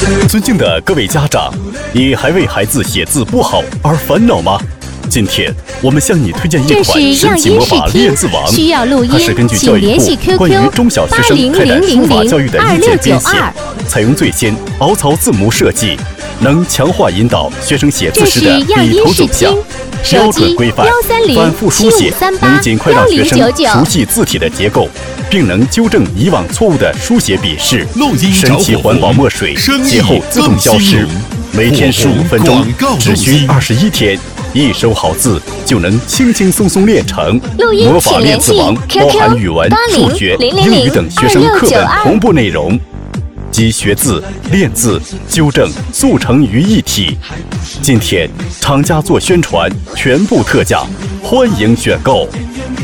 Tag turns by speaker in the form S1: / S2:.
S1: 尊敬的各位家长，你还为孩子写字不好而烦恼吗？今天我们向你推荐一款神奇魔法练字王，
S2: 需要录音，
S1: 它是根据教育部关于中小学生开展书法教育的意见编写，采用最先凹槽字母设计，能强化引导学生写字时的笔头走向，标准规范，反复书写，能尽快让学生熟悉字体的结构，并能纠正以往错误的书写笔势。神奇环保墨水节后自动消失，每天15分钟，只需21天。一手好字就能轻轻松松练成。魔法练字王包含语文、数学、英语等学生课本同步内容，集学字、练字、纠正、速成于一体。今天厂家做宣传，全部特价，欢迎选购。